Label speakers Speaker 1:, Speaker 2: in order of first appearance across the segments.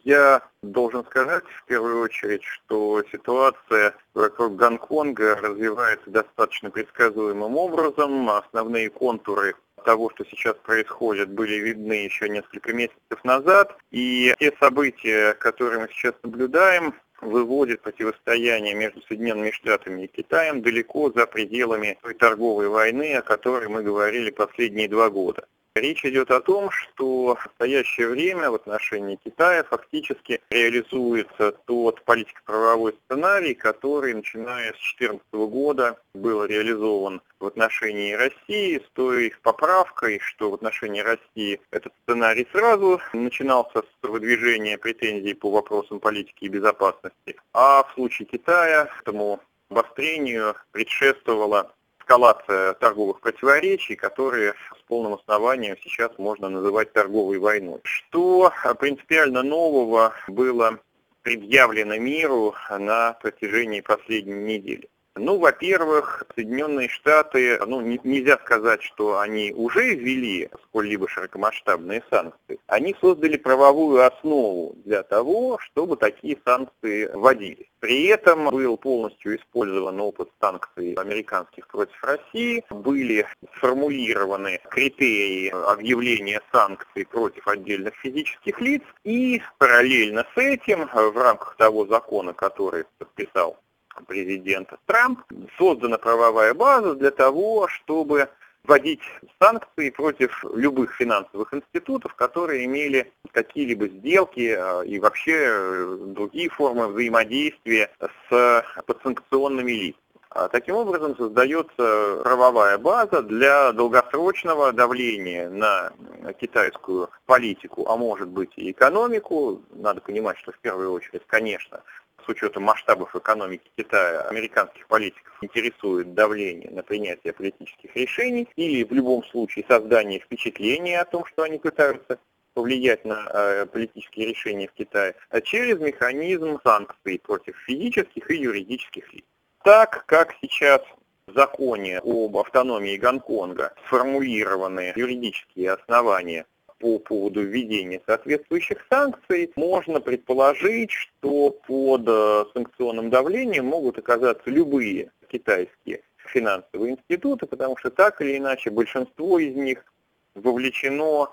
Speaker 1: Я должен сказать в первую очередь, что ситуация вокруг Гонконга развивается достаточно предсказуемым образом. Основные контуры того, что сейчас происходит, были видны еще несколько месяцев назад. И те события, которые мы сейчас наблюдаем, выводит противостояние между Соединенными Штатами и Китаем далеко за пределами той торговой войны, о которой мы говорили последние 2 года. Речь идет о том, что в настоящее время в отношении Китая фактически реализуется тот политико-правовой сценарий, который, начиная с 2014 года, был реализован в отношении России с той поправкой, что в отношении России этот сценарий сразу начинался с выдвижения претензий по вопросам политики и безопасности, а в случае Китая этому обострению предшествовала эскалация торговых противоречий, которые с полным основанием сейчас можно называть торговой войной. Что принципиально нового было предъявлено миру на протяжении последней недели? Во-первых, Соединенные Штаты, нельзя сказать, что они уже ввели сколь-либо широкомасштабные санкции. Они создали правовую основу для того, чтобы такие санкции вводились. При этом был полностью использован опыт санкций американских против России, были сформулированы критерии объявления санкций против отдельных физических лиц, и параллельно с этим, в рамках того закона, который подписал президент Трамп, создана правовая база для того, чтобы вводить санкции против любых финансовых институтов, которые имели какие-либо сделки и вообще другие формы взаимодействия с подсанкционными лицами. Таким образом создается правовая база для долгосрочного давления на китайскую политику, а может быть и экономику. Надо понимать, что в первую очередь, конечно, с учетом масштабов экономики Китая, американских политиков интересует давление на принятие политических решений или в любом случае создание впечатления о том, что они пытаются повлиять на политические решения в Китае, через механизм санкций против физических и юридических лиц. Так как сейчас в законе об автономии Гонконга сформулированы юридические основания по поводу введения соответствующих санкций, можно предположить, что под санкционным давлением могут оказаться любые китайские финансовые институты, потому что так или иначе большинство из них вовлечено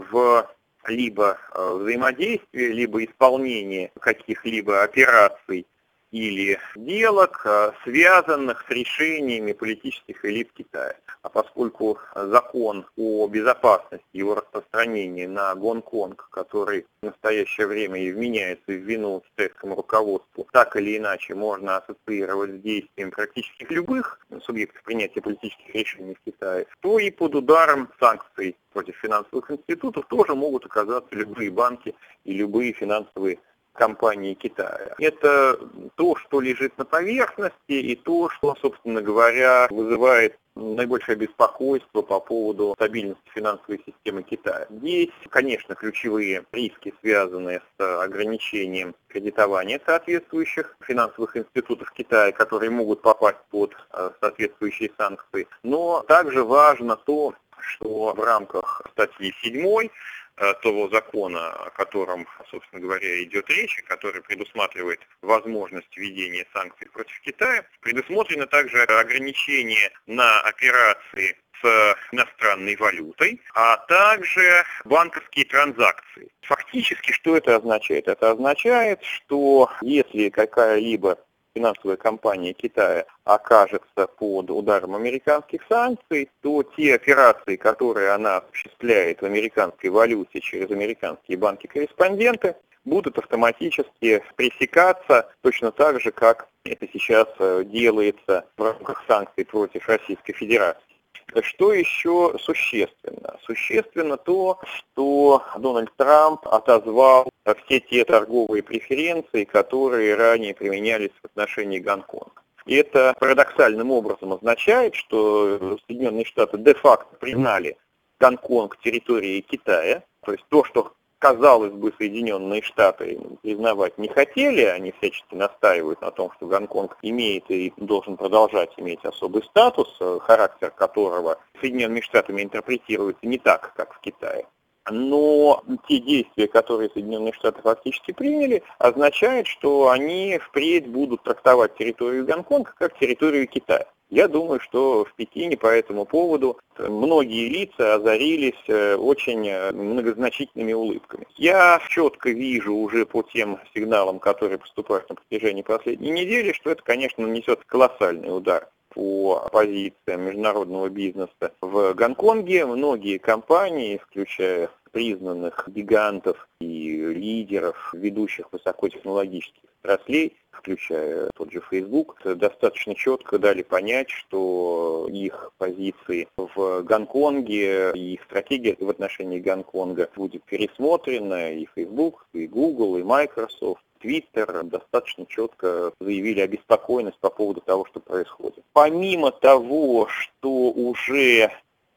Speaker 1: в либо взаимодействие, либо исполнение каких-либо операций или сделок, связанных с решениями политических элит Китая. А поскольку закон о безопасности и его распространении на Гонконг, который в настоящее время и вменяется в вину китайскому руководству, так или иначе можно ассоциировать с действием практически любых субъектов принятия политических решений в Китае, то и под ударом санкций против финансовых институтов тоже могут оказаться любые банки и любые финансовые компании Китая. Это то, что лежит на поверхности, и то, что, собственно говоря, вызывает наибольшее беспокойство по поводу стабильности финансовой системы Китая. Здесь, конечно, ключевые риски, связанные с ограничением кредитования соответствующих финансовых институтов Китая, которые могут попасть под соответствующие санкции. Но также важно то, что в рамках статьи 7 того закона, о котором, собственно говоря, идет речь, который предусматривает возможность введения санкций против Китая, предусмотрено также ограничение на операции с иностранной валютой, а также банковские транзакции. Фактически, что это означает? Это означает, что если какая-либо финансовая компания Китая окажется под ударом американских санкций, то те операции, которые она осуществляет в американской валюте через американские банки-корреспонденты, будут автоматически пресекаться точно так же, как это сейчас делается в рамках санкций против Российской Федерации. Что еще существенно? Существенно то, что Дональд Трамп отозвал все те торговые преференции, которые ранее применялись в отношении Гонконга. И это парадоксальным образом означает, что Соединенные Штаты де-факто признали Гонконг территорией Китая, то есть то, что казалось бы, Соединенные Штаты признавать не хотели, они всячески настаивают на том, что Гонконг имеет и должен продолжать иметь особый статус, характер которого Соединенными Штатами интерпретируется не так, как в Китае. Но те действия, которые Соединенные Штаты фактически приняли, означают, что они впредь будут трактовать территорию Гонконга как территорию Китая. Я думаю, что в Пекине по этому поводу многие лица озарились очень многозначительными улыбками. Я четко вижу уже по тем сигналам, которые поступают на протяжении последней недели, что это, конечно, нанесет колоссальный удар по позициям международного бизнеса в Гонконге. Многие компании, включая признанных гигантов и лидеров ведущих высокотехнологических отраслей, включая тот же Facebook, достаточно четко дали понять, что их позиции в Гонконге и их стратегия в отношении Гонконга будет пересмотрена, и Facebook, и Google, и Microsoft, Twitter достаточно четко заявили обеспокоенность по поводу того, что происходит. Помимо того, что уже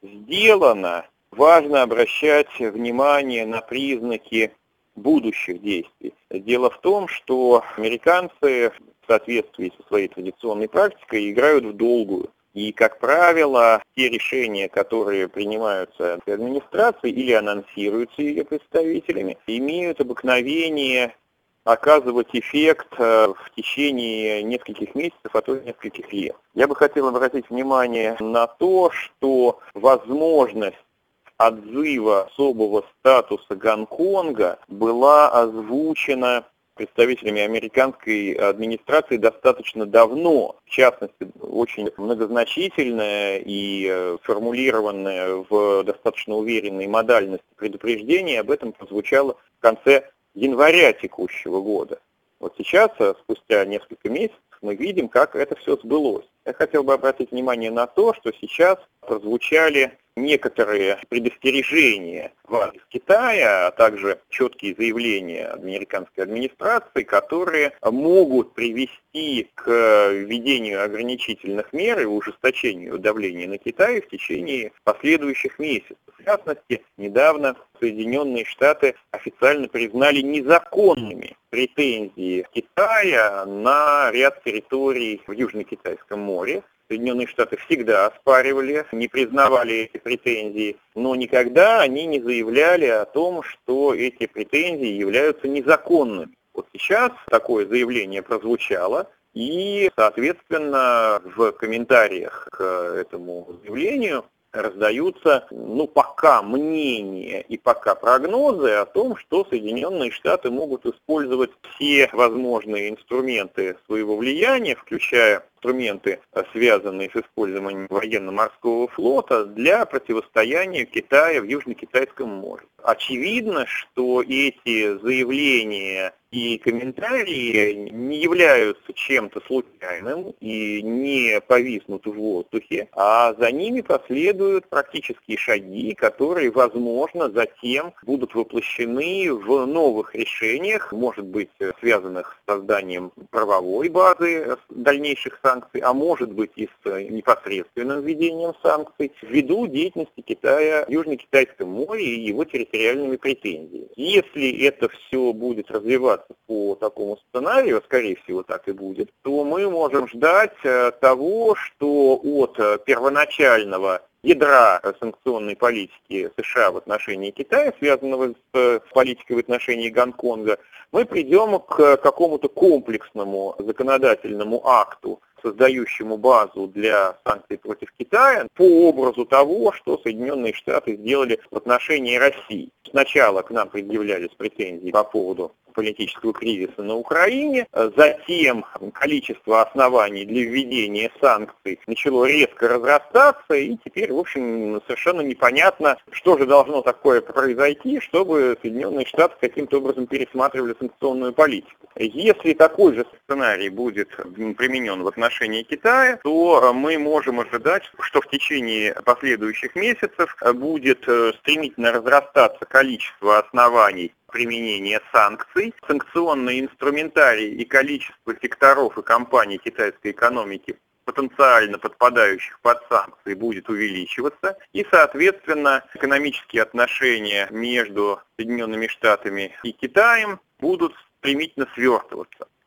Speaker 1: сделано, важно обращать внимание на признаки будущих действий. Дело в том, что американцы в соответствии со своей традиционной практикой играют в долгую. И, как правило, те решения, которые принимаются администрацией или анонсируются ее представителями, имеют обыкновение оказывать эффект в течение нескольких месяцев, а то и нескольких лет. Я бы хотел обратить внимание на то, что возможность отзыва особого статуса Гонконга была озвучена представителями американской администрации достаточно давно. В частности, очень многозначительное и формулированное в достаточно уверенной модальности предупреждение об этом прозвучало в конце января текущего года. Вот сейчас, спустя несколько месяцев, мы видим, как это все сбылось. Я хотел бы обратить внимание на то, что сейчас прозвучали некоторые предостережения в адрес Китая, а также четкие заявления американской администрации, которые могут привести к введению ограничительных мер и ужесточению давления на Китай в течение последующих месяцев. В частности, недавно Соединенные Штаты официально признали незаконными претензии Китая на ряд территорий в Южно-Китайском море. Соединенные Штаты всегда оспаривали, не признавали эти претензии, но никогда они не заявляли о том, что эти претензии являются незаконными. Вот сейчас такое заявление прозвучало, и, соответственно, в комментариях к этому заявлению раздаются, пока мнения и пока прогнозы о том, что Соединенные Штаты могут использовать все возможные инструменты своего влияния, включая инструменты, связанные с использованием военно-морского флота, для противостояния Китая в Южно-Китайском море. Очевидно, что эти заявления и комментарии не являются чем-то случайным и не повиснут в воздухе, а за ними последуют практические шаги, которые, возможно, затем будут воплощены в новых решениях, может быть, связанных с созданием правовой базы дальнейших санкций, а может быть и с непосредственным введением санкций ввиду деятельности Китая в Южно-Китайском море и его территориальными претензиями. Если это все будет развиваться по такому сценарию, скорее всего так и будет, то мы можем ждать того, что от первоначального ядра санкционной политики США в отношении Китая, связанного с политикой в отношении Гонконга, мы придем к какому-то комплексному законодательному акту, создающему базу для санкций против Китая, по образу того, что Соединенные Штаты сделали в отношении России. Сначала к нам предъявлялись претензии по поводу политического кризиса на Украине, затем количество оснований для введения санкций начало резко разрастаться, и теперь, в общем, совершенно непонятно, что же должно такое произойти, чтобы Соединенные Штаты каким-то образом пересматривали санкционную политику. Если такой же сценарий будет применен в отношении Китая, то мы можем ожидать, что в течение последующих месяцев будет стремительно разрастаться количество оснований применения санкций, санкционный инструментарий и количество секторов и компаний китайской экономики, потенциально подпадающих под санкции, будет увеличиваться, и, соответственно, экономические отношения между Соединенными Штатами и Китаем будут стремительно свертываться.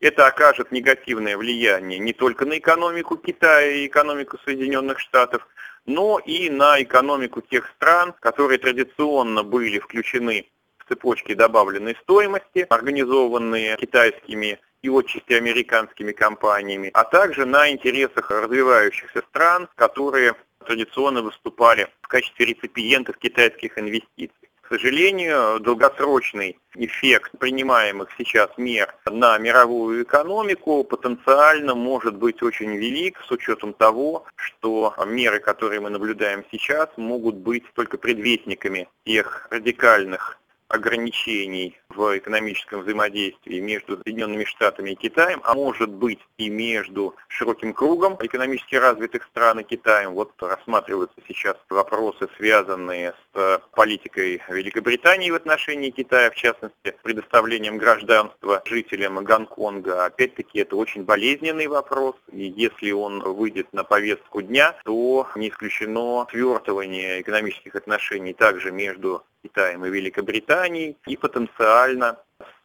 Speaker 1: Это окажет негативное влияние не только на экономику Китая и экономику Соединенных Штатов, но и на экономику тех стран, которые традиционно были включены в цепочки добавленной стоимости, организованные китайскими и отчасти американскими компаниями, а также на интересах развивающихся стран, которые традиционно выступали в качестве реципиентов китайских инвестиций. К сожалению, долгосрочный эффект принимаемых сейчас мер на мировую экономику потенциально может быть очень велик с учетом того, что меры, которые мы наблюдаем сейчас, могут быть только предвестниками тех радикальных ограничений в экономическом взаимодействии между Соединенными Штатами и Китаем, а может быть и между широким кругом экономически развитых стран и Китаем. Вот рассматриваются сейчас вопросы, связанные с политикой Великобритании в отношении Китая, в частности, предоставлением гражданства жителям Гонконга. Опять-таки, это очень болезненный вопрос, и если он выйдет на повестку дня, то не исключено свертывание экономических отношений также между Китаем и Великобританией, и потенциально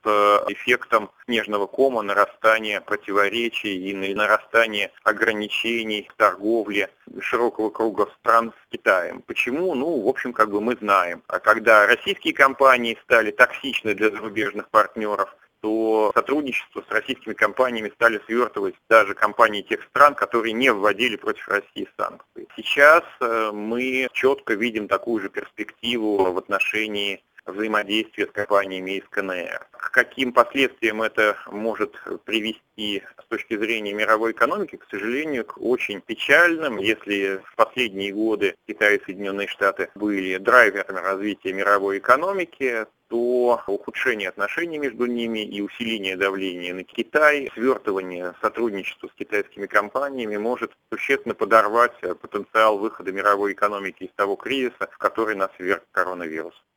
Speaker 1: с эффектом снежного кома нарастания противоречий и нарастания ограничений в торговле широкого круга стран с Китаем. Почему? В общем, мы знаем. А когда российские компании стали токсичны для зарубежных партнеров, то сотрудничество с российскими компаниями стали свертывать даже компании тех стран, которые не вводили против России санкции. Сейчас мы четко видим такую же перспективу в отношении взаимодействия с компаниями из КНР. К каким последствиям это может привести с точки зрения мировой экономики, к сожалению, к очень печальным. Если в последние годы Китай и Соединенные Штаты были драйверами развития мировой экономики, то ухудшение отношений между ними и усиление давления на Китай, свертывание сотрудничества с китайскими компаниями может существенно подорвать потенциал выхода мировой экономики из того кризиса, в который нас вверг коронавирус.